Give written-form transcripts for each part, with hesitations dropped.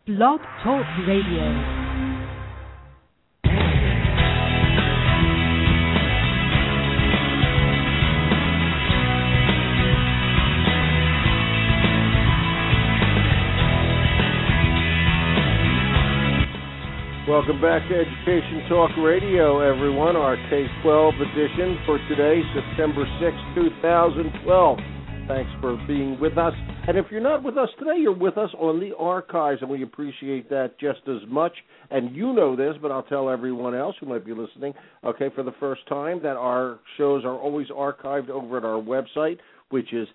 Blog Talk Radio. Welcome back to Education Talk Radio, everyone, our K-12 edition for today, September 6, 2012. Thanks for being with us. And if you're not with us today, you're with us on the archives, and we appreciate that just as much. And you know this, but I'll tell everyone else who might be listening, okay, for the first time, that our shows are always archived over at our website, which is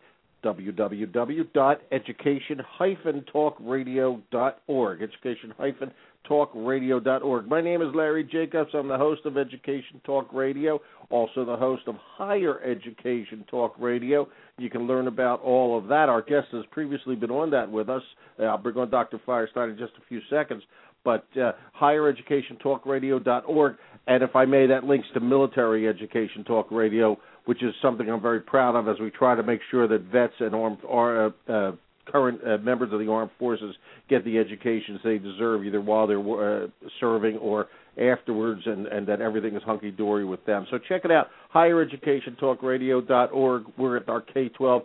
www.education-talkradio.org, education-talkradio.org. My name is Larry Jacobs. I'm the host of Education Talk Radio, also the host of Higher Education Talk Radio. You can learn about all of that. Our guest has previously been on that with us. I'll bring on Dr. Firestein in just a few seconds. But highereducationtalkradio.org, and if I may, that links to Military Education Talk Radio, which is something I'm very proud of as we try to make sure that vets and current members of the armed forces get the educations they deserve, either while they're serving or afterwards, and that everything is hunky-dory with them. So check it out, highereducationtalkradio.org. We're at our K-12,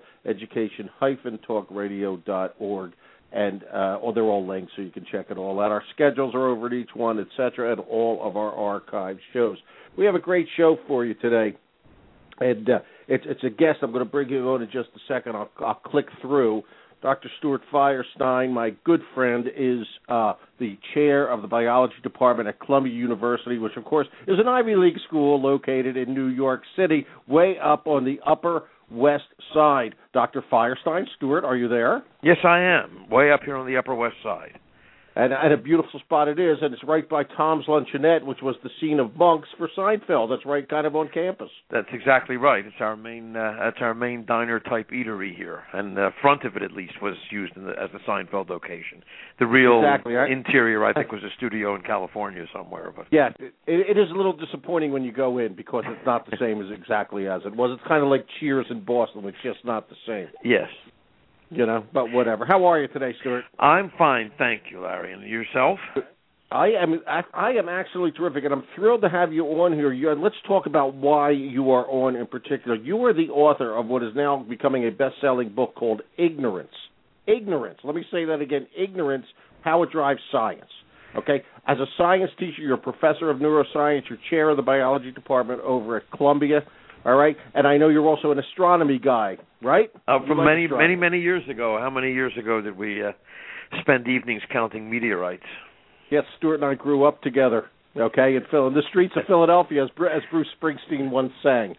education-talkradio.org. And they're all linked, so you can check it all out. Our schedules are over at each one, etc., and all of our archive shows. We have a great show for you today, and it's a guest. I'm going to bring you on in just a second. I'll click through. Dr. Stuart Firestein, my good friend, is the chair of the biology department at Columbia University, which, of course, is an Ivy League school located in New York City, way up on the Upper West Side. Dr. Firestein, Stuart, are you there? Yes, I am. Way up here on the Upper West Side. And a beautiful spot it is, and it's right by Tom's Luncheonette, which was the scene of Monks for Seinfeld. That's right, kind of on campus. That's exactly right. It's our main diner type eatery here, and the front of it at least was used as the Seinfeld location. The real interior, I think, was a studio in California somewhere. But yeah, it is a little disappointing when you go in because it's not the same as exactly as it was. It's kind of like Cheers in Boston. It's just not the same. Yes. You know, but whatever. How are you today, Stuart? I'm fine, thank you, Larry. And yourself? I am actually terrific, and I'm thrilled to have you on here. Let's talk about why you are on in particular. You are the author of what is now becoming a best-selling book called Ignorance. Ignorance. Let me say that again. Ignorance, How It Drives Science. Okay? As a science teacher, you're a professor of neuroscience. You're chair of the biology department over at Columbia. All right, and I know you're also an astronomy guy, right? From many years ago. How many years ago did we spend evenings counting meteorites? Yes, Stuart and I grew up together, okay, in the streets of Philadelphia, as Bruce Springsteen once sang.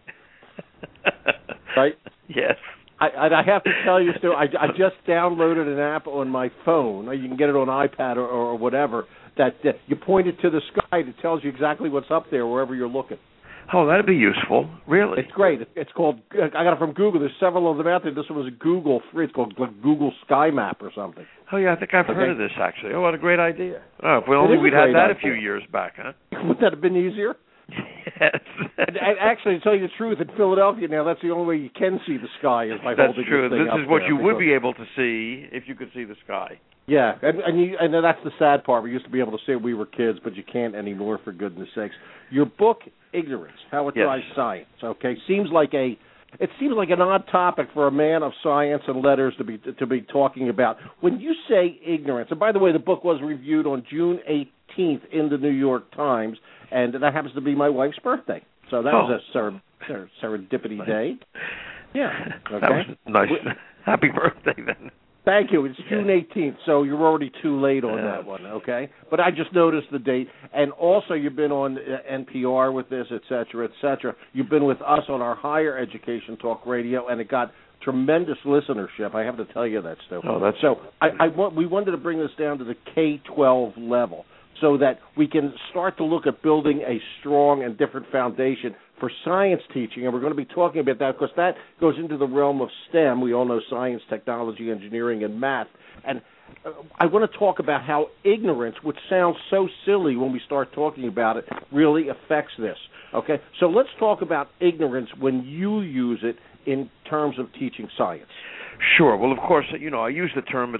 Right? Yes. I have to tell you, Stuart, I just downloaded an app on my phone. You can get it on iPad or whatever, that you point it to the sky. It tells you exactly what's up there wherever you're looking. Oh, that'd be useful. Really? It's great. It's called, I got it from Google. There's several of them out there. This one was a Google free. It's called Google Sky Map or something. Oh, yeah, I think I've heard of this, actually. Oh, what a great idea. Oh, if we'd had that a few years back, huh? Wouldn't that have been easier? Yes. and actually, to tell you the truth, in Philadelphia now, that's the only way you can see the sky is by holding That's true. This is what you would be able to see if you could see the sky. Yeah, and that's the sad part. We used to be able to say we were kids, but you can't anymore, for goodness sakes. Your book, Ignorance, How It Drives Science, okay, seems like an odd topic for a man of science and letters to be talking about. When you say ignorance, and by the way, the book was reviewed on June 18th in the New York Times, and that happens to be my wife's birthday. So that was a serendipity day. Yeah. Okay. That was nice. Happy birthday, then. Thank you. It's June 18th, so you're already too late on that one, okay? But I just noticed the date. And also you've been on NPR with this, et cetera, et cetera. You've been with us on our Higher Education Talk Radio, and it got tremendous listenership. I have to tell you that, Stu. Oh, that's... So we wanted to bring this down to the K-12 level so that we can start to look at building a strong and different foundation for science teaching, and we're going to be talking about that because that goes into the realm of STEM. We all know science, technology, engineering, and math. And I want to talk about how ignorance, which sounds so silly when we start talking about it, really affects this. Okay? So let's talk about ignorance when you use it in terms of teaching science. Sure. Well, of course, I use the term at least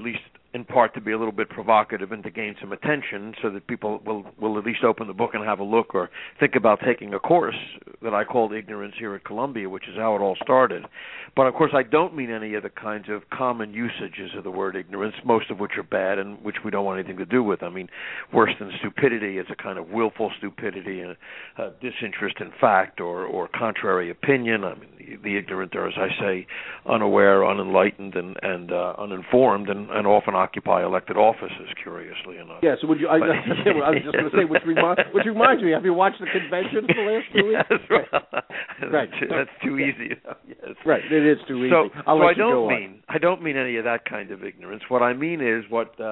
in part to be a little bit provocative and to gain some attention so that people will at least open the book and have a look or think about taking a course that I called Ignorance here at Columbia, which is how it all started. But, of course, I don't mean any of the kinds of common usages of the word ignorance, most of which are bad and which we don't want anything to do with. I mean, worse than stupidity is a kind of willful stupidity and disinterest in fact or contrary opinion. I mean, the ignorant are, as I say, unaware, unenlightened, and uninformed, and often occupy elected offices, curiously enough. Yeah, so I was just going to say, which reminds me, have you watched the convention for the last 2 weeks? Yes, right. That's too easy. Yes. Right, it is too easy. I don't mean any of that kind of ignorance. What I mean is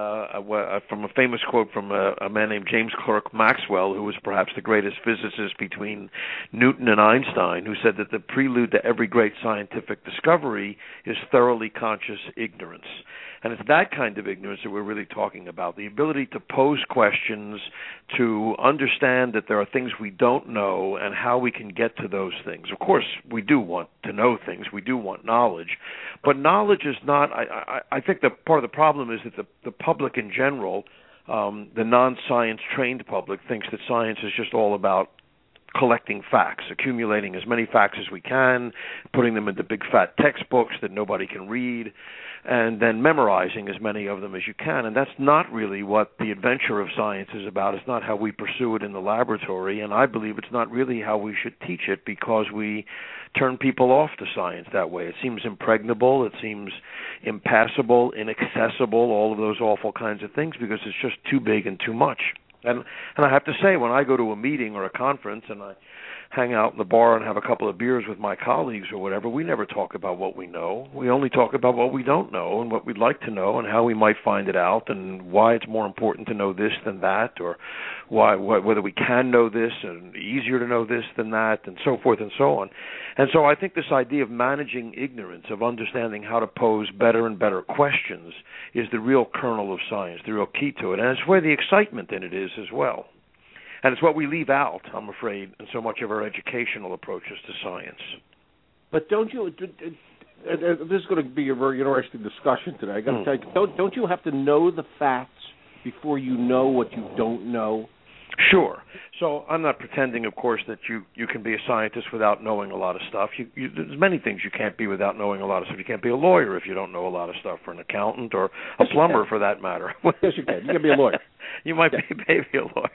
from a famous quote from a man named James Clerk Maxwell, who was perhaps the greatest physicist between Newton and Einstein, who said that the prelude to every great scientific discovery is thoroughly conscious ignorance. And it's that kind of ignorance that we're really talking about, the ability to pose questions, to understand that there are things we don't know and how we can get to those things. Of course, we do want to know things. We do want knowledge. But knowledge is not, I think that part of the problem is that the public in general, the non-science trained public, thinks that science is just all about collecting facts, accumulating as many facts as we can, putting them into big fat textbooks that nobody can read, and then memorizing as many of them as you can. And that's not really what the adventure of science is about. It's not how we pursue it in the laboratory, and I believe it's not really how we should teach it, because we turn people off to science that way. It seems impregnable, it seems impassable, inaccessible, all of those awful kinds of things, because it's just too big and too much. And I have to say, when I go to a meeting or a conference and I hang out in the bar and have a couple of beers with my colleagues or whatever, we never talk about what we know. We only talk about what we don't know and what we'd like to know and how we might find it out and why it's more important to know this than that, or whether we can know this and easier to know this than that, and so forth and so on. And so I think this idea of managing ignorance, of understanding how to pose better and better questions, is the real kernel of science, the real key to it. And it's where the excitement in it is as well. And it's what we leave out, I'm afraid, in so much of our educational approaches to science. But don't you, this is going to be a very interesting discussion today, I got to tell you, don't you have to know the facts before you know what you don't know? Sure. So I'm not pretending, of course, that you can be a scientist without knowing a lot of stuff. There's many things you can't be without knowing a lot of stuff. You can't be a lawyer if you don't know a lot of stuff, or an accountant, or a plumber, for that matter. Yes, you can. You can be a lawyer. You might be maybe a lawyer.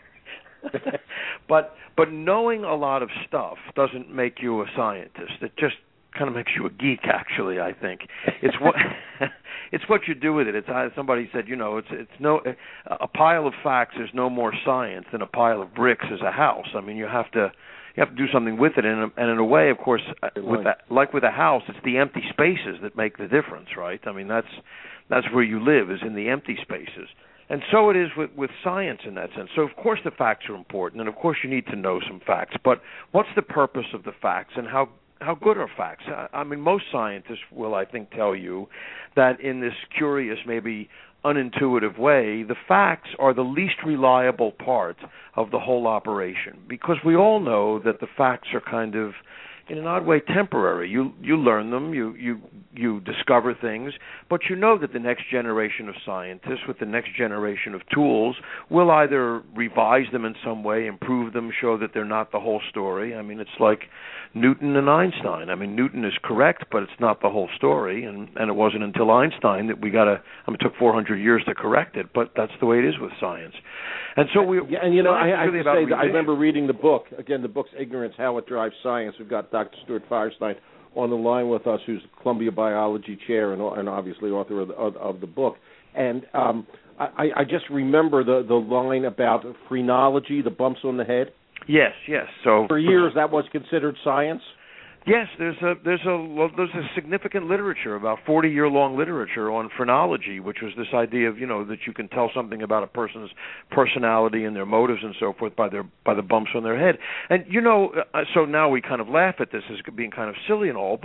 But knowing a lot of stuff doesn't make you a scientist. It just kind of makes you a geek, actually, I think. It's what it's what you do with it. It's somebody said, a pile of facts is no more science than a pile of bricks is a house. I mean, you have to do something with it, and in a way, of course, like with a house, it's the empty spaces that make the difference, right? I mean, that's where you live, is in the empty spaces. And so it is with science in that sense. So, of course, the facts are important, and, of course, you need to know some facts. But what's the purpose of the facts, and how good are facts? I mean, most scientists will, I think, tell you that in this curious, maybe unintuitive way, the facts are the least reliable part of the whole operation, because we all know that the facts are kind of, in an odd way, temporary. You learn them, you discover things, but you know that the next generation of scientists with the next generation of tools will either revise them in some way, improve them, show that they're not the whole story. I mean, it's like Newton and Einstein. I mean, Newton is correct, but it's not the whole story, and it wasn't until Einstein that it took 400 years to correct it, but that's the way it is with science. And so I have to say that I remember reading the book. Again, the book's Ignorance, How It Drives Science. We've got Dr. Stuart Firestein on the line with us, who's the Columbia Biology Chair and obviously author of the book. And I just remember the line about phrenology, the bumps on the head. Yes. So for years that was considered science. Yes, there's a significant literature, about 40-year-long literature on phrenology, which was this idea of that you can tell something about a person's personality and their motives and so forth by the bumps on their head. And so now we kind of laugh at this as being kind of silly and all, but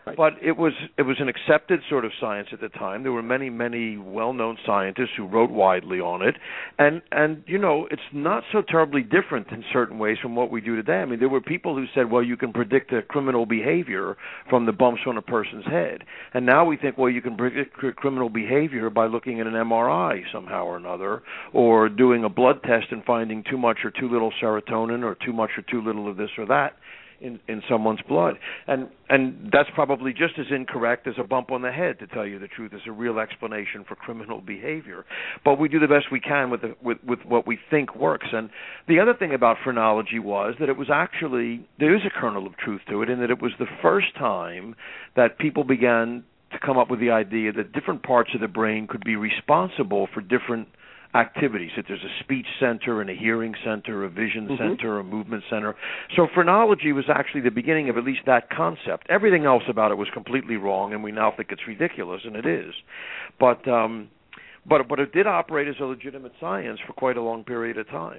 But it was an accepted sort of science at the time. There were many well-known scientists who wrote widely on it, and it's not so terribly different in certain ways from what we do today. I mean, there were people who said, well, you can predict a criminal behavior from the bumps on a person's head, and now we think, well, you can predict criminal behavior by looking at an MRI somehow or another, or doing a blood test and finding too much or too little serotonin, or too much or too little of this or that in someone's blood, and that's probably just as incorrect as a bump on the head, to tell you the truth, as a real explanation for criminal behavior. But we do the best we can with what we think works. And the other thing about phrenology was that it was actually, there is a kernel of truth to it, in that it was the first time that people began to come up with the idea that different parts of the brain could be responsible for different activities, that there's a speech center and a hearing center, a vision center, a movement center. So phrenology was actually the beginning of at least that concept. Everything else about it was completely wrong, and we now think it's ridiculous, and it is. But it did operate as a legitimate science for quite a long period of time.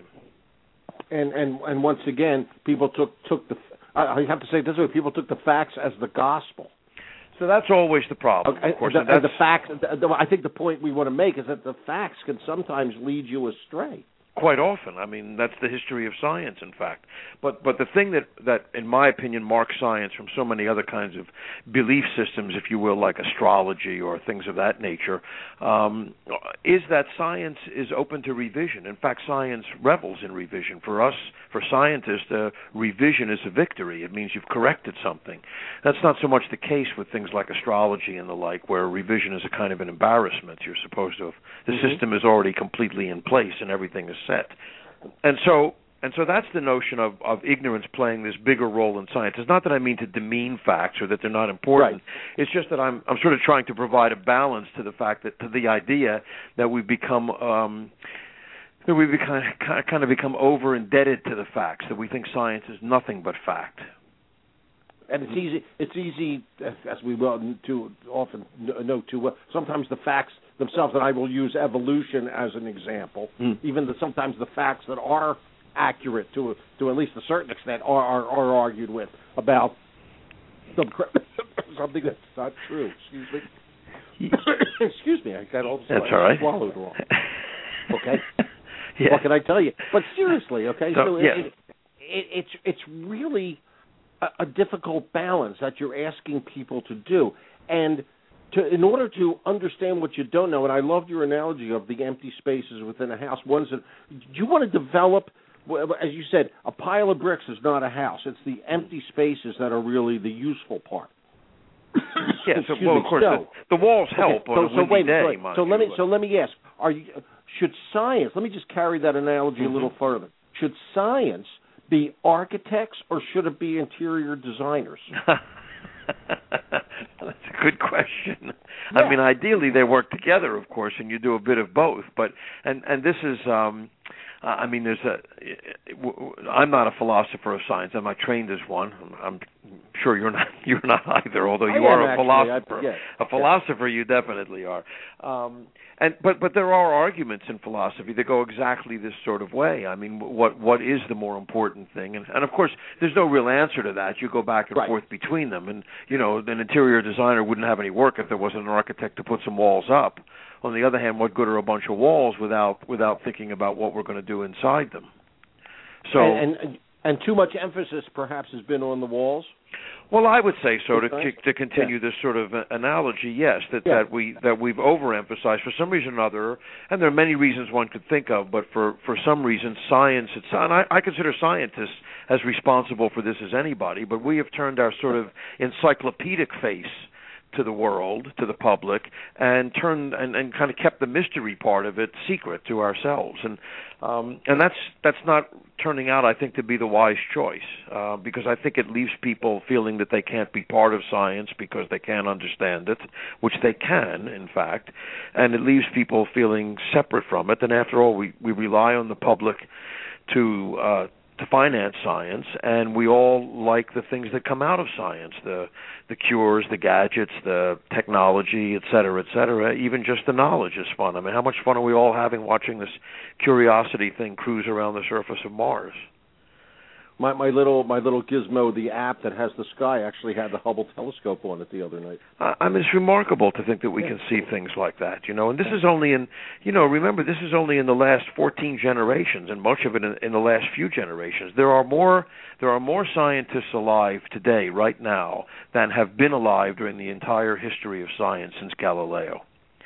And once again, people took the, I have to say this way, people took the facts as the gospel. So that's always the problem, of course. The facts. I think the point we want to make is that the facts can sometimes lead you astray. Quite often. I mean, that's the history of science, in fact. But the thing that, in my opinion, marks science from so many other kinds of belief systems, if you will, like astrology or things of that nature, is that science is open to revision. In fact, science revels in revision. For us, for scientists, revision is a victory. It means you've corrected something. That's not so much the case with things like astrology and the like, where revision is a kind of an embarrassment. You're supposed to have, the system is already completely in place and everything is set. And so that's the notion of ignorance playing this bigger role in science. It's not that I mean to demean facts or that they're not important. Right. It's just that I'm sort of trying to provide a balance to the fact that, to the idea that we've become kind of become over indebted to the facts, that we think science is nothing but fact. And it's easy, as we well too often know too well. Sometimes the facts themselves, and I will use evolution as an example. Even sometimes the facts that are accurate to at least a certain extent are argued with about something that's not true. Excuse me. Excuse me. I got all that's all right. Swallowed wrong. Okay. Yeah. What can I tell you? But seriously, okay. So yeah. It's really a difficult balance that you're asking people to do, and in order to understand what you don't know. And I loved your analogy of the empty spaces within a house. Ones that you want to develop, as you said, a pile of bricks is not a house. It's the empty spaces that are really the useful part. Yes, well, of course, the walls help on a windy day. So let me ask: should science? Let me just carry that analogy a little further. Should science be architects, or should it be interior designers? That's a good question. Yeah. I mean, ideally they work together, of course, and you do a bit of both. But and this is, I mean, I'm not a philosopher of science. I'm not trained as one. I'm sure you're not either. Although you are a philosopher. A philosopher, you definitely are. But there are arguments in philosophy that go exactly this sort of way. I mean, what is the more important thing? And of course, there's no real answer to that. You go back and forth between them. And an interior designer wouldn't have any work if there wasn't an architect to put some walls up. On the other hand, what good are a bunch of walls without thinking about what we're going to do inside them? So and too much emphasis perhaps has been on the walls. Well, I would say so. To continue this sort of analogy, yes, that we've overemphasized for some reason or another, and there are many reasons one could think of, but for some reason, science itself, and I consider scientists as responsible for this as anybody, but we have turned our sort of encyclopedic face to the world, to the public, and turned and kind of kept the mystery part of it secret to ourselves, and that's not turning out, I think, to be the wise choice, because I think it leaves people feeling that they can't be part of science because they can't understand it, which they can, in fact, and it leaves people feeling separate from it. And after all, we rely on the public to finance science, and we all like the things that come out of science, the cures, the gadgets, the technology, et cetera, even just the knowledge is fun. I mean, how much fun are we all having watching this Curiosity thing cruise around the surface of Mars? My little gizmo, the app that has the sky, actually had the Hubble telescope on it the other night. I mean, it's remarkable to think that we can see things like that, and this is only in, remember, this is only in the last 14 generations, and much of it in the last few generations. There are more scientists alive today, right now, than have been alive during the entire history of science since Galileo.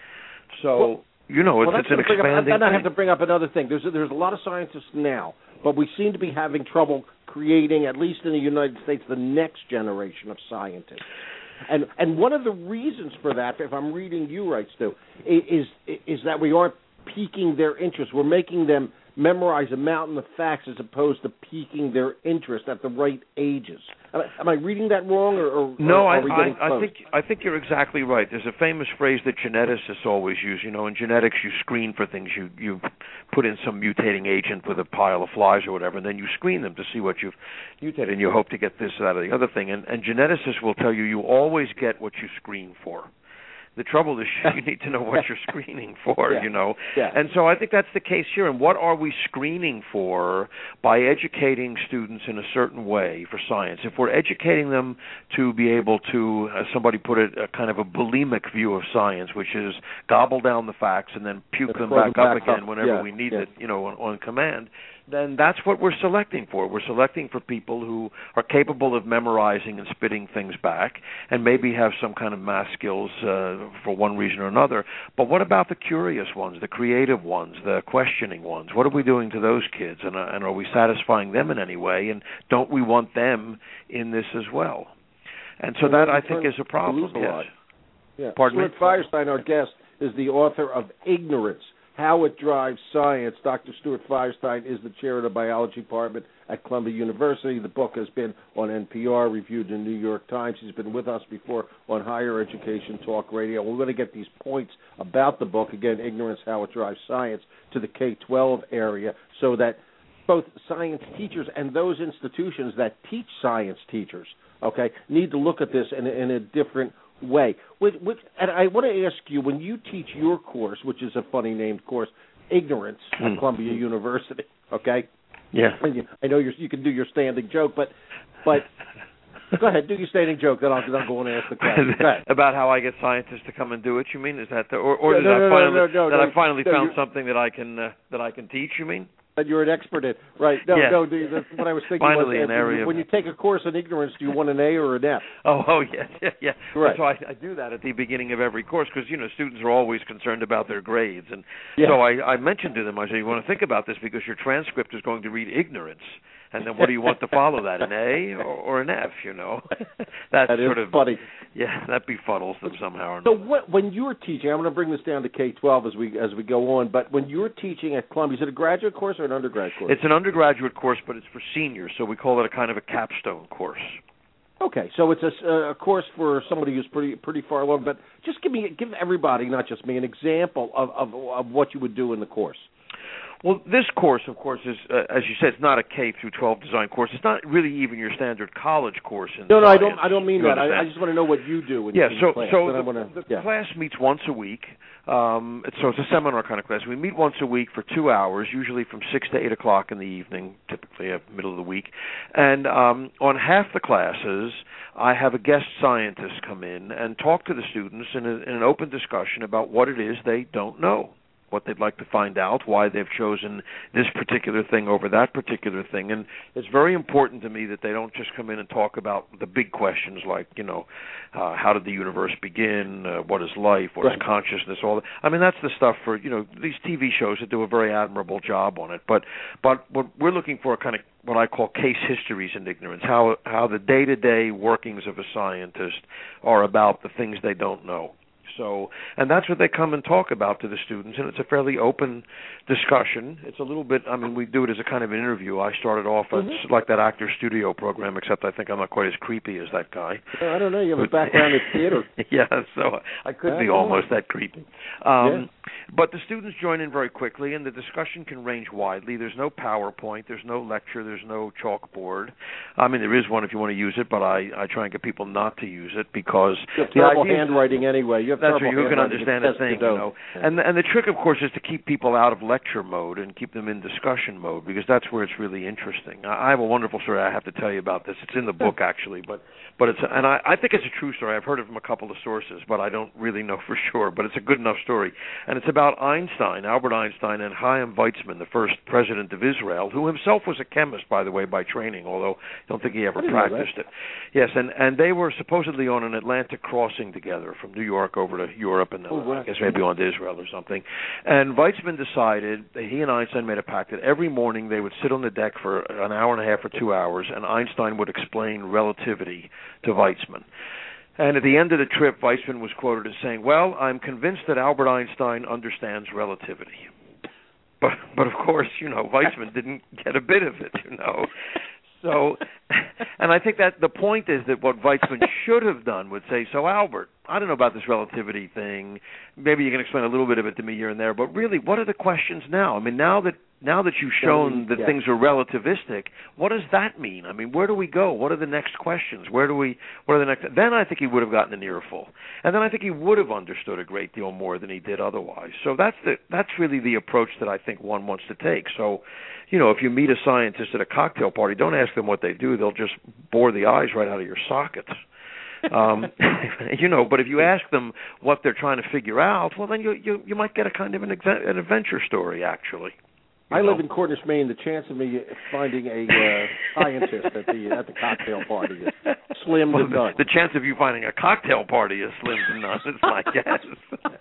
So, it's an expanding thing. I have to bring up another thing. There's a lot of scientists now, but we seem to be having trouble creating, at least in the United States, the next generation of scientists. And one of the reasons for that, if I'm reading you right, Stu, is that we aren't piquing their interest. We're making them memorize a mountain of facts as opposed to piquing their interest at the right ages. Am I reading that wrong, or no? Are we getting close? I think you're exactly right. There's a famous phrase that geneticists always use. In genetics, you screen for things. You put in some mutating agent with a pile of flies or whatever, and then you screen them to see what you've mutated, and you hope to get this, that, or the other thing. And geneticists will tell you always get what you screen for. The trouble is you need to know what you're screening for, Yeah. And so I think that's the case here. And what are we screening for by educating students in a certain way for science? If we're educating them to be able to, as somebody put it, a kind of a bulimic view of science, which is gobble down the facts and then puke them back up again whenever we need it, on command, then that's what we're selecting for. We're selecting for people who are capable of memorizing and spitting things back and maybe have some kind of math skills for one reason or another. But what about the curious ones, the creative ones, the questioning ones? What are we doing to those kids? And are we satisfying them in any way? And don't we want them in this as well? And so that, I think, is a problem. Yes. Yeah. Pardon me? Stuart Firestein, our guest, is the author of Ignorance, How It Drives Science. Dr. Stuart Firestein is the chair of the biology department at Columbia University. The book has been on NPR, reviewed in the New York Times. He's been with us before on Higher Education Talk Radio. We're going to get these points about the book, again, Ignorance, How It Drives Science, to the K-12 area, so that both science teachers and those institutions that teach science teachers, need to look at this in a different way. And I want to ask you, when you teach your course, which is a funny named course, Ignorance at Columbia University, Yeah. I know you can do your standing joke, but go ahead, do your standing joke, then I'll go and ask the question. About how I get scientists to come and do it, you mean? Is that I finally found something that I can teach, you mean? That you're an expert in, right? That's what I was thinking. Finally, an area. When you take a course in ignorance, do you want an A or an F? Oh, yeah. Right. So I do that at the beginning of every course because students are always concerned about their grades, and so I mentioned to them, I said, you want to think about this because your transcript is going to read ignorance. And then what do you want to follow that, an A or an F, That is sort of funny. Yeah, that befuddles them somehow. So when you're teaching, I'm going to bring this down to K-12 as we go on, but when you're teaching at Columbia, is it a graduate course or an undergrad course? It's an undergraduate course, but it's for seniors, so we call it a kind of a capstone course. Okay, so it's a course for somebody who's pretty far along, but just give everybody, not just me, an example of what you would do in the course. Well, this course, of course, is, as you said, it's not a K through 12 design course. It's not really even your standard college course in No, science. I don't mean that. I just want to know what you do in class. So the class meets once a week. So it's a seminar kind of class. We meet once a week for 2 hours, usually from 6 to 8 o'clock in the evening, typically at the middle of the week. And on half the classes, I have a guest scientist come in and talk to the students in an open discussion about what it is they don't know, what they'd like to find out, why they've chosen this particular thing over that particular thing. And it's very important to me that they don't just come in and talk about the big questions like, how did the universe begin, what is life, what is consciousness, all that. I mean, that's the stuff for, these TV shows that do a very admirable job on it. But what we're looking for are kind of what I call case histories in ignorance, how the day-to-day workings of a scientist are about the things they don't know. So, and that's what they come and talk about to the students, and it's a fairly open discussion. It's a little bit, we do it as a kind of an interview. I started off it's like that actor studio program, except I think I'm not quite as creepy as that guy. I don't know. You have a background in theater. Yeah, so I could be almost that creepy. But the students join in very quickly, and the discussion can range widely. There's no PowerPoint. There's no lecture. There's no chalkboard. There is one if you want to use it, but I try and get people not to use it because you have terrible handwriting anyway. You have that's where you can understand a thing, you know. And the trick, of course, is to keep people out of lecture mode and keep them in discussion mode, because that's where it's really interesting. I have a wonderful story I have to tell you about this. It's in the book, actually, but I think it's a true story. I've heard it from a couple of sources, but I don't really know for sure. But it's a good enough story, and it's about Einstein, Albert Einstein, and Chaim Weizmann, the first president of Israel, who himself was a chemist, by the way, by training, although I don't think he ever practiced it. Yes, and they were supposedly on an Atlantic crossing together from New York over to Europe, and I guess maybe on to Israel or something. And Weizmann decided, he and Einstein made a pact that every morning they would sit on the deck for an hour and a half or 2 hours, and Einstein would explain relativity to Weizmann. And at the end of the trip, Weizmann was quoted as saying, "Well, I'm convinced that Albert Einstein understands relativity." But of course, you know, Weizmann didn't get a bit of it, you know. So, and I think that the point is that what Weizmann should have done would say, "So Albert, I don't know about this relativity thing. Maybe you can explain a little bit of it to me here and there, but really, what are the questions now? I mean, now that you've shown that things are relativistic, what does that mean? I mean, where do we go? What are the next questions? What are the next?" Then I think he would have gotten an earful, and then I think he would have understood a great deal more than he did otherwise. So that's really the approach that I think one wants to take. So, you know, if you meet a scientist at a cocktail party, don't ask them what they do. They'll just bore the eyes right out of your sockets. You know, but if you ask them what they're trying to figure out, well, then you might get a kind of an adventure story, actually. I live in Cornish, Maine. The chance of me finding a scientist at the cocktail party is slim to none. The chance of you finding a cocktail party is slim to none, is my guess.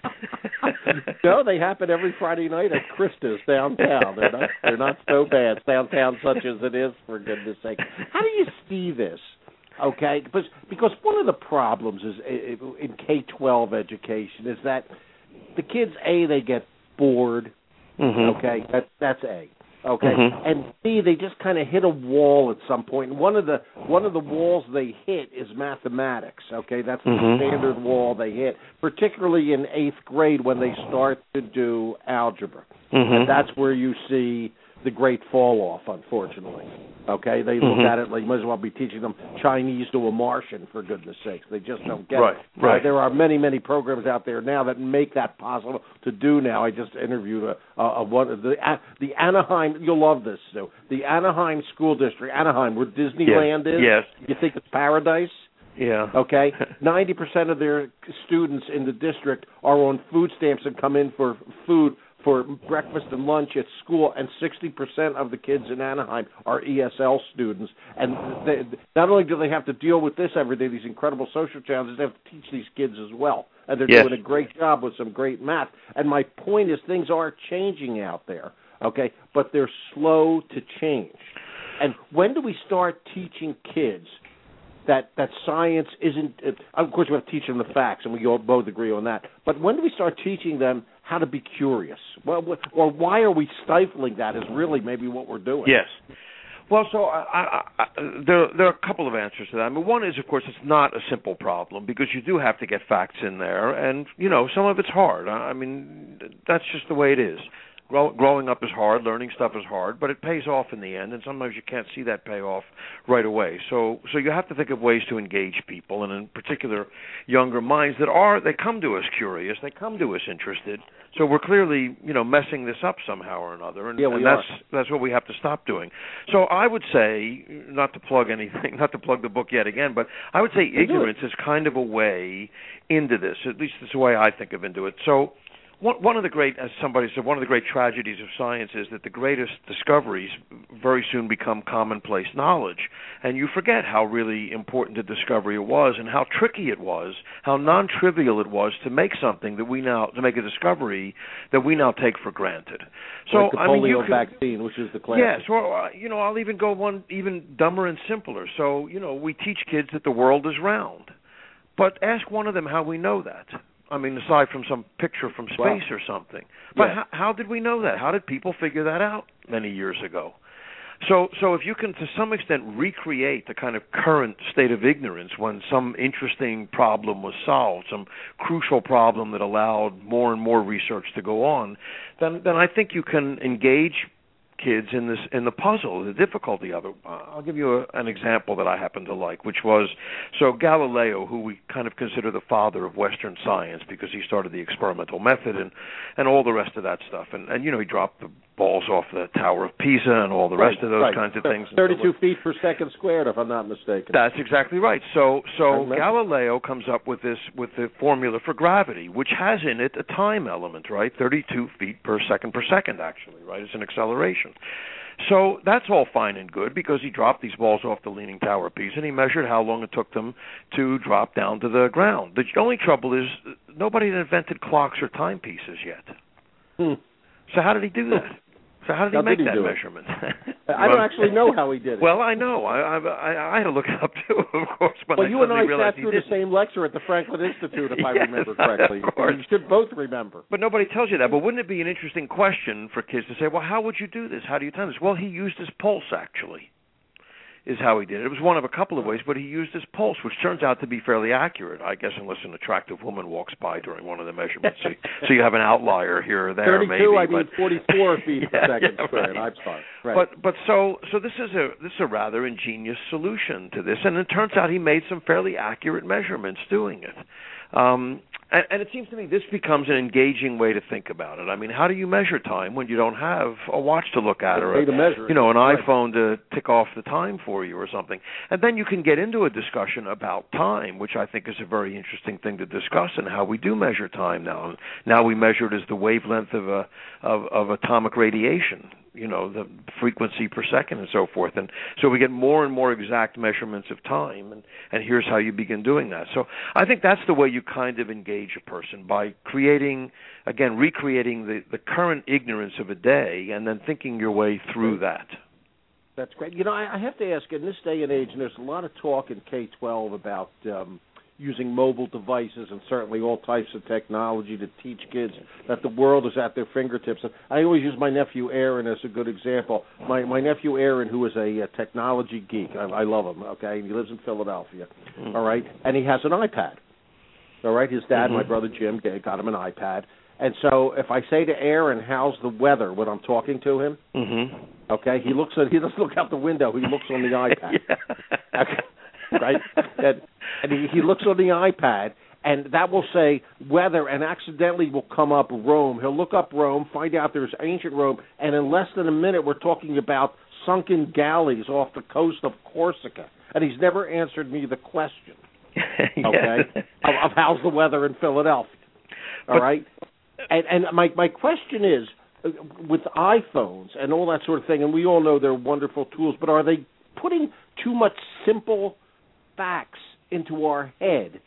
No, they happen every Friday night at Krista's downtown. They're not so bad downtown, such as it is, for goodness sake. How do you see this? Okay, because one of the problems is in K-12 education is that the kids, A, they get bored. Mm-hmm. Okay, that's A. Okay, mm-hmm. And B, they just kind of hit a wall at some point. And one of the walls they hit is mathematics. Okay, that's the mm-hmm. standard wall they hit, particularly in 8th grade when they start to do algebra. Mm-hmm. And that's where you see the great fall off, unfortunately. Okay, they look mm-hmm. at it like you might as well be teaching them Chinese to a Martian, for goodness sakes. They just don't get it. Right. There are many, many programs out there now that make that possible to do now. I just interviewed the Anaheim. You'll love this, Sue. The Anaheim School District, Anaheim, where Disneyland is. Yes. You think it's paradise? Yeah. Okay. 90% of their students in the district are on food stamps and come in for food for breakfast and lunch at school, and 60% of the kids in Anaheim are ESL students. And not only do they have to deal with this every day, these incredible social challenges, they have to teach these kids as well. And they're doing a great job with some great math. And my point is things are changing out there, okay, but they're slow to change. And when do we start teaching kids that science isn't – of course, we have to teach them the facts, and we all both agree on that. But when do we start teaching them how to be curious? Well, or why are we stifling that is really maybe what we're doing. Yes. Well, so there are a couple of answers to that. I mean, one is, of course, it's not a simple problem because you do have to get facts in there, and, you know, some of it's hard. I mean, that's just the way it is. Growing up is hard, learning stuff is hard, but it pays off in the end, and sometimes you can't see that payoff right away. So you have to think of ways to engage people, and in particular, younger minds they come to us curious, they come to us interested. So we're clearly, you know, messing this up somehow or another, and that's what we have to stop doing. So I would say, not to plug anything, not to plug the book yet again, but I would say ignorance is kind of a way into this. At least it's the way I think of into it. So. One of the great, as somebody said, one of the great tragedies of science is that the greatest discoveries very soon become commonplace knowledge, and you forget how really important a discovery it was, and how tricky it was, how non-trivial it was to make something to make a discovery that we now take for granted. So like the polio vaccine, which is the classic. Yes, well, you know, I'll even go one even dumber and simpler. So, you know, we teach kids that the world is round, but ask one of them how we know that. I mean, aside from some picture from space or something. But how did we know that? How did people figure that out many years ago? So if you can, to some extent, recreate the kind of current state of ignorance when some interesting problem was solved, some crucial problem that allowed more and more research to go on, then I think you can engage kids in the puzzle, the difficulty of it. I'll give you an example that I happen to like, which was, so Galileo, who we kind of consider the father of Western science because he started the experimental method and all the rest of that stuff. And he dropped the balls off the Tower of Pisa and all the rest of those kinds of things. 32 feet per second squared, if I'm not mistaken. That's exactly right. So Galileo comes up with the formula for gravity, which has in it a time element, right? 32 feet per second, actually, right? It's an acceleration. So that's all fine and good because he dropped these balls off the Leaning Tower of Pisa and he measured how long it took them to drop down to the ground. The only trouble is nobody had invented clocks or timepieces yet. So how did he do that? So how did he make that measurement? I don't actually know how he did it. Well, I know. I had to look it up too, of course. But you and I sat through the same lecture at the Franklin Institute, if I remember correctly. You should both remember. But nobody tells you that. But wouldn't it be an interesting question for kids to say, well, how would you do this? How do you time this? Well, he used his pulse, actually, is how he did it. It was one of a couple of ways, but he used his pulse, which turns out to be fairly accurate, I guess, unless an attractive woman walks by during one of the measurements. So you have an outlier here or there, 32, maybe. 44 feet per second squared. I'm sorry. Right. But so this is a rather ingenious solution to this, and it turns out he made some fairly accurate measurements doing it. And it seems to me this becomes an engaging way to think about it. I mean, how do you measure time when you don't have a watch to look at or an iPhone to tick off the time for you or something? And then you can get into a discussion about time, which I think is a very interesting thing to discuss, and how we do measure time now. Now we measure it as the wavelength of atomic radiation, the frequency per second and so forth. And so we get more and more exact measurements of time, and here's how you begin doing that. So I think that's the way you kind of engage a person, by recreating the current ignorance of a day and then thinking your way through that. That's great. I have to ask, in this day and age, and there's a lot of talk in K-12 about using mobile devices and certainly all types of technology to teach kids that the world is at their fingertips. And I always use my nephew Aaron as a good example. My nephew Aaron, who is a technology geek, I love him, okay? He lives in Philadelphia, all right? And he has an iPad, all right? His dad, my brother Jim, got him an iPad. And so if I say to Aaron, how's the weather when I'm talking to him, okay, he doesn't look out the window. He looks on the iPad. Okay. Right? And he looks on the iPad, and that will say weather, and accidentally will come up Rome. He'll look up Rome, find out there's ancient Rome, and in less than a minute we're talking about sunken galleys off the coast of Corsica. And he's never answered me the question, okay, of how's the weather in Philadelphia. All right? And my question is, with iPhones and all that sort of thing, and we all know they're wonderful tools, but are they putting too much simple facts into our head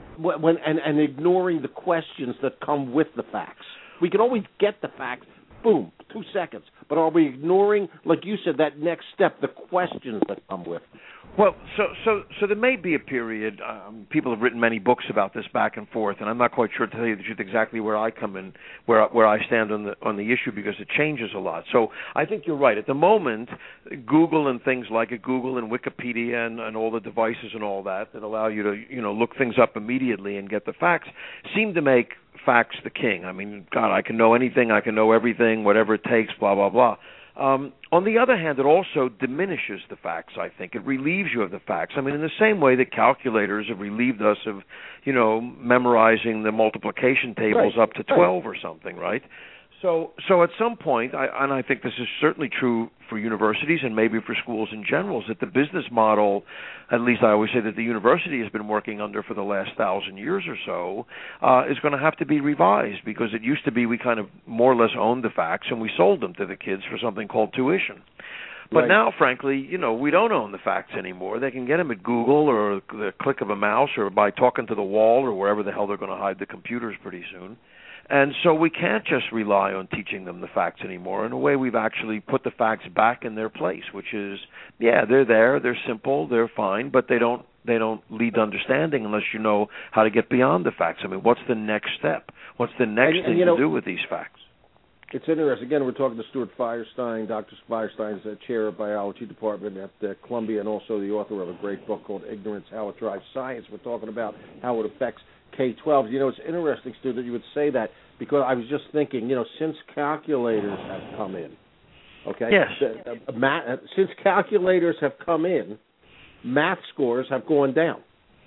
and ignoring the questions that come with the facts? We can always get the facts, boom, 2 seconds. But are we ignoring, like you said, that next step, the questions that come with it? Well, so there may be a period. People have written many books about this back and forth, and I'm not quite sure, to tell you the truth, exactly where I come in, where I stand on the issue, because it changes a lot. So I think you're right. At the moment, Google and things like it, Google and Wikipedia and all the devices and all that allow you to look things up immediately and get the facts, seem to make facts the king. I mean, God, I can know anything, I can know everything, whatever it takes, blah, blah, blah. On the other hand, it also diminishes the facts, I think. It relieves you of the facts. I mean, in the same way that calculators have relieved us of, memorizing the multiplication tables up to 12 or something, right? So at some point, and I think this is certainly true for universities and maybe for schools in general, is that the business model, at least I always say that the university has been working under for the last 1,000 years or so, is going to have to be revised, because it used to be we kind of more or less owned the facts and we sold them to the kids for something called tuition. But now, frankly, we don't own the facts anymore. They can get them at Google or the click of a mouse or by talking to the wall or wherever the hell they're going to hide the computers pretty soon. And so we can't just rely on teaching them the facts anymore. In a way, we've actually put the facts back in their place, which is, they're there, they're simple, they're fine, but they don't lead to understanding unless you know how to get beyond the facts. I mean, what's the next step? What's the next thing to do with these facts? It's interesting. Again, we're talking to Stuart Firestein. Dr. Firestein is the chair of biology department at Columbia and also the author of a great book called Ignorance, How It Drives Science. We're talking about how it affects K-12. It's interesting, Stu, that you would say that, because I was just thinking, since calculators have come in, Okay. Yes. Since calculators have come in, math scores have gone down.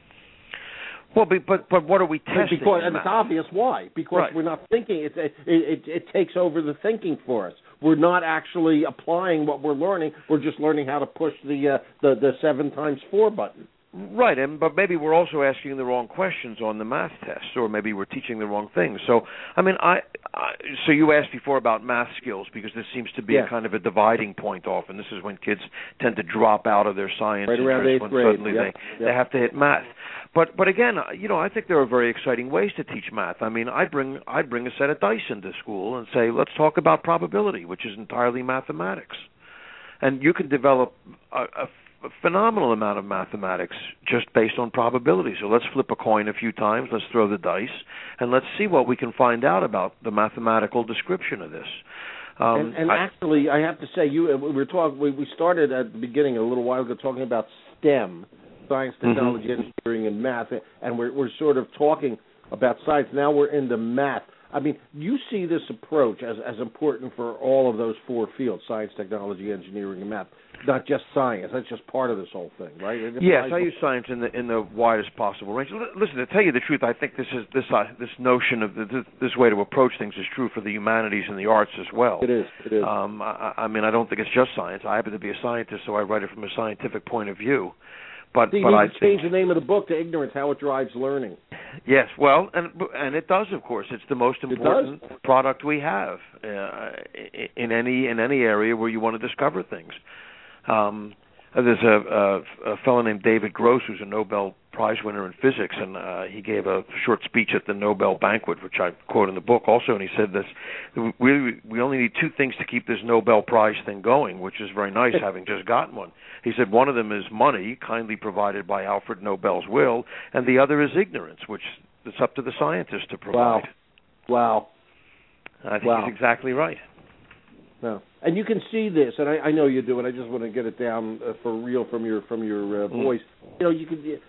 Well, but what are we testing? And it's obvious why. Because we're not thinking. It takes over the thinking for us. We're not actually applying what we're learning. We're just learning how to push the 7 times 4 button. Right, but maybe we're also asking the wrong questions on the math test, or maybe we're teaching the wrong things. So, I mean, so you asked before about math skills, because this seems to be a kind of a dividing point often. This is when kids tend to drop out of their science interest when suddenly they have to hit math. But again, I think there are very exciting ways to teach math. I mean, I'd bring a set of dice into school and say, let's talk about probability, which is entirely mathematics. And you can develop a phenomenal amount of mathematics just based on probability. So let's flip a coin a few times, let's throw the dice, and let's see what we can find out about the mathematical description of this. Actually, I have to say, we started at the beginning a little while ago talking about STEM, science, technology, engineering, and math, and we're sort of talking about science. Now we're into math. I mean, you see this approach as important for all of those 4 fields: science, technology, engineering, and math. Not just science. That's just part of this whole thing, right? Yes, I use science in the widest possible range. Listen, to tell you the truth, I think this notion of this way to approach things is true for the humanities and the arts as well. It is. I mean, I don't think it's just science. I happen to be a scientist, so I write it from a scientific point of view. But I change the name of the book to Ignorance: How It Drives Learning. Yes, well, and it does, of course. It's the most important product we have in any area where you want to discover things. There's a fellow named David Gross who's a Nobel Prize winner in physics, and he gave a short speech at the Nobel banquet, which I quote in the book also, and he said this: we only need 2 things to keep this Nobel Prize thing going, which is very nice, having just gotten one. He said one of them is money, kindly provided by Alfred Nobel's will, and the other is ignorance, which it's up to the scientists to provide. Wow. I think he's exactly right. No. And you can see this, and I know you do, and I just want to get it down for real from your voice. You can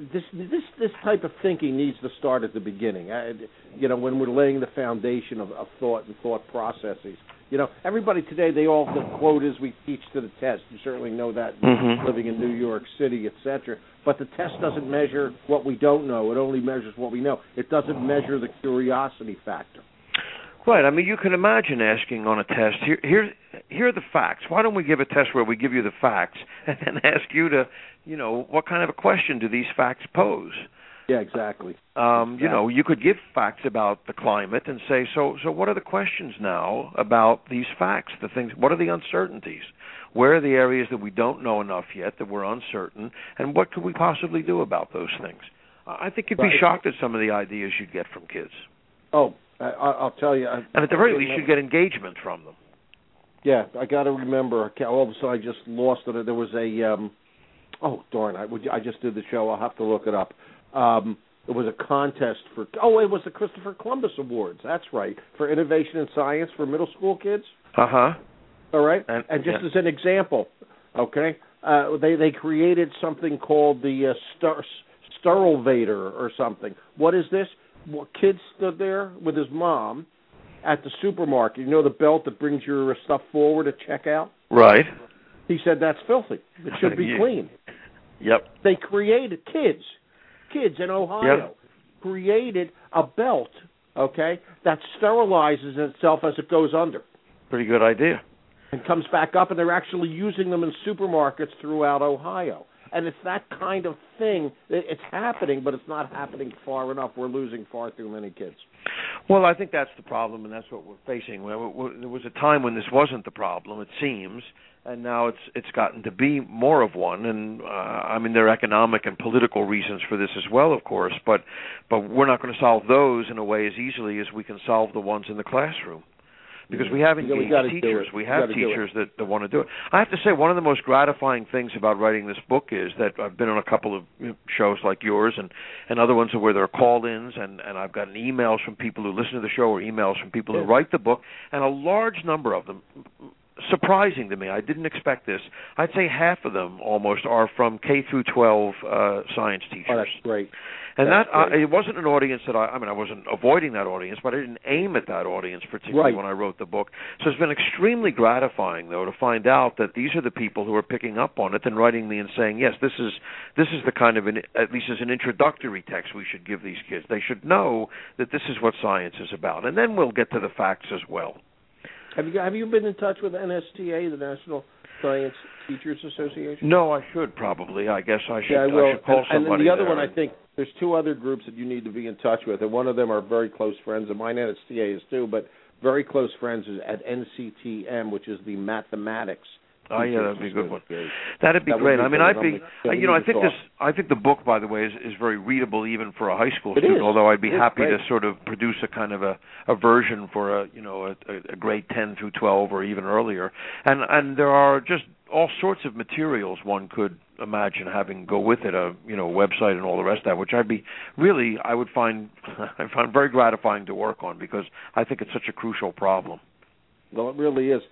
this type of thinking needs to start at the beginning. When we're laying the foundation of thought and thought processes. Everybody today, the quote is, "We teach to the test." You certainly know that, living in New York City, etc. But the test doesn't measure what we don't know. It only measures what we know. It doesn't measure the curiosity factor. Right. I mean, you can imagine asking on a test, here are the facts. Why don't we give a test where we give you the facts and then ask you to, what kind of a question do these facts pose? Yeah, exactly. You could give facts about the climate and say, so what are the questions now about these facts? The things. What are the uncertainties? Where are the areas that we don't know enough yet, that we're uncertain, and what could we possibly do about those things? I think you'd be shocked at some of the ideas you'd get from kids. Oh, I'll tell you. And at the very least, you'd get engagement from them. Yeah, I got to remember. All of a sudden, I just lost it. There was a. Oh darn! I just did the show. I'll have to look it up. It was a contest for. Oh, it was the Christopher Columbus Awards. That's right, for innovation in science for middle school kids. All right, and just as an example, okay, they created something called the Sterilevator or something. What is this? Well, kid stood there with his mom at the supermarket. The belt that brings your stuff forward at checkout? Right. He said, that's filthy. It should be clean. Yep. They created, kids in Ohio, created a belt, okay, that sterilizes itself as it goes under. Pretty good idea. And comes back up, and they're actually using them in supermarkets throughout Ohio. And it's that kind of thing. It's happening, but it's not happening far enough. We're losing far too many kids. Well, I think that's the problem, and that's what we're facing. There was a time when this wasn't the problem, it seems, and now it's gotten to be more of one. And I mean, there are economic and political reasons for this as well, of course. But we're not going to solve those in a way as easily as we can solve the ones in the classroom. Because we have engaged teachers. We have teachers that want to do it. I have to say, one of the most gratifying things about writing this book is that I've been on a couple of shows like yours and other ones where there are call-ins, and I've gotten emails from people who listen to the show or emails from people who write the book, and a large number of them, surprising to me. I didn't expect this. I'd say half of them almost are from K through 12 science teachers. Oh, that's great. And it wasn't an audience that I wasn't avoiding that audience, but I didn't aim at that audience particularly when I wrote the book. So it's been extremely gratifying, though, to find out that these are the people who are picking up on it and writing me and saying, yes, this is the kind of, at least as an introductory text we should give these kids. They should know that this is what science is about. And then we'll get to the facts as well. Have you been in touch with NSTA, the National Science Teachers Association? No, I should probably. I guess I should. Yeah, I should call somebody. And then the other one, I think, there's two other groups that you need to be in touch with, and one of them are very close friends of mine. NSTA is too, but very close friends is at NCTM, which is the Mathematics. Oh yeah, that'd be a good one. That'd be great. I mean, I think the book, by the way, is very readable even for a high school student. Although I'd be happy to sort of produce a kind of a version for a grade 10 through 12 or even earlier. And there are just all sorts of materials one could imagine having go with it, a website and all the rest of that, which I would find very gratifying to work on because I think it's such a crucial problem. Well, it really is.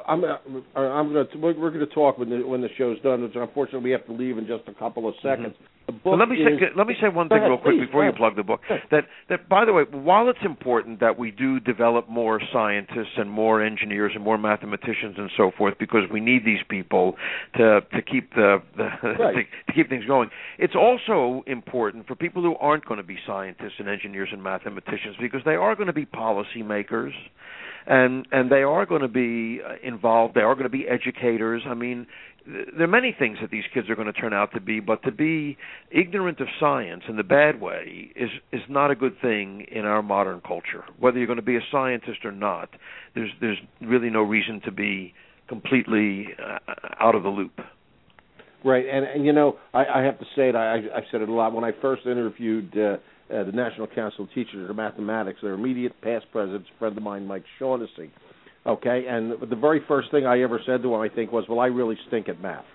We're going to talk when the show's done. Unfortunately, we have to leave in just a couple of seconds. Well, let me say one thing real quick before you plug the book. That by the way, while it's important that we do develop more scientists and more engineers and more mathematicians and so forth, because we need these people to keep to keep things going, it's also important for people who aren't going to be scientists and engineers and mathematicians, because they are going to be policymakers. And they are going to be involved. They are going to be educators. I mean, there are many things that these kids are going to turn out to be, but to be ignorant of science in the bad way is not a good thing in our modern culture. Whether you're going to be a scientist or not, there's really no reason to be completely out of the loop. Right, and I have to say it. I've said it a lot. When I first interviewed the National Council of Teachers of Mathematics, their immediate past president's a friend of mine, Mike Shaughnessy. Okay, and the very first thing I ever said to him, I think, was, "Well, I really stink at math."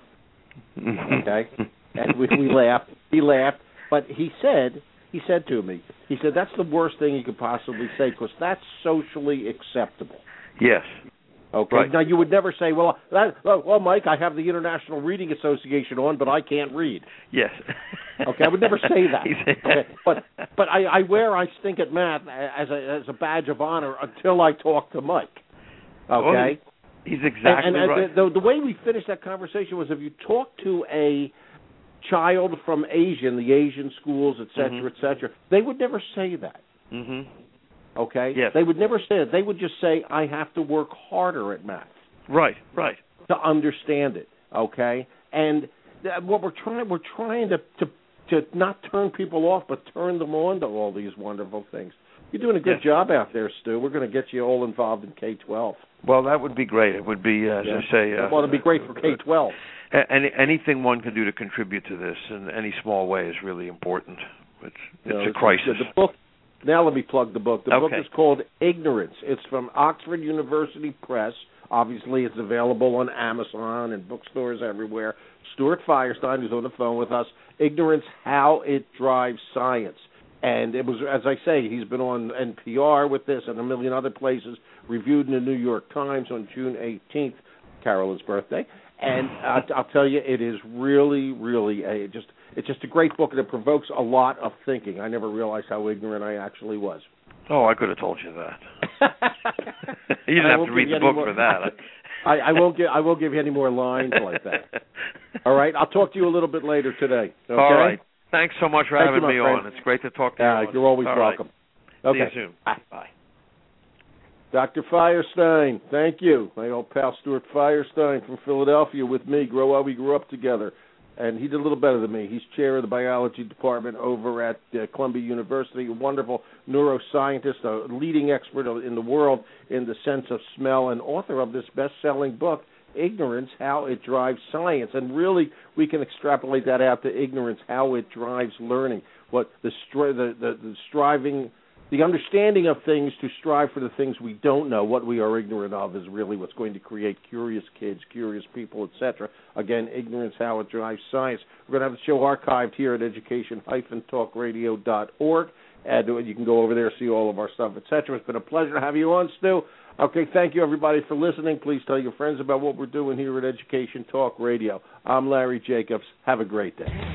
Okay, and we laughed. He laughed, but he said to me, "That's the worst thing you could possibly say, because that's socially acceptable." Yes. Okay. Right. Now you would never say, well, Mike, I have the International Reading Association on, but I can't read. Yes. Okay, I would never say that. Okay. But I wear I stink at math as a badge of honor until I talk to Mike. Okay. Oh, he's exactly right. The way we finished that conversation was, if you talk to a child from the Asian schools, et cetera, they would never say that. Mm-hmm. Okay? Yes. They would never say it. They would just say, I have to work harder at math. Right. To understand it. Okay? And what we're trying to not turn people off, but turn them on to all these wonderful things. You're doing a good job out there, Stu. We're going to get you all involved in K-12. Well, that would be great. It would be, as I say... well, it would be great for K-12. Anything one can do to contribute to this in any small way is really important. It's a crisis. The book. Now let me plug the book. The book is called Ignorance. It's from Oxford University Press. Obviously, it's available on Amazon and bookstores everywhere. Stuart Firestein, who's on the phone with us, Ignorance, How It Drives Science. And it was, as I say, he's been on NPR with this and a million other places, reviewed in the New York Times on June 18th, Carolyn's birthday. And I'll tell you, it is really, really it's just a great book, and it provokes a lot of thinking. I never realized how ignorant I actually was. Oh, I could have told you that. You didn't have to read the book for that. I won't give you any more lines like that. All right, I'll talk to you a little bit later today. Okay? All right. Thanks so much for having me on. It's great to talk to you. You're always welcome. Right. Okay. See you soon. Bye. Dr. Firestein, thank you. My old pal Stuart Firestein from Philadelphia with me. We grew up together. And he did a little better than me. He's chair of the biology department over at Columbia University, a wonderful neuroscientist, a leading expert in the world in the sense of smell, and author of this best-selling book, Ignorance, How It Drives Science. And really, we can extrapolate that out to ignorance, how it drives learning, what the striving, the understanding of things to strive for the things we don't know, what we are ignorant of, is really what's going to create curious kids, curious people, etc. Again, Ignorance, How It Drives Science. We're going to have the show archived here at education-talkradio.org, and you can go over there, see all of our stuff, etc. It's been a pleasure to have you on, Stu. Okay, thank you, everybody, for listening. Please tell your friends about what we're doing here at Education Talk Radio. I'm Larry Jacobs. Have a great day.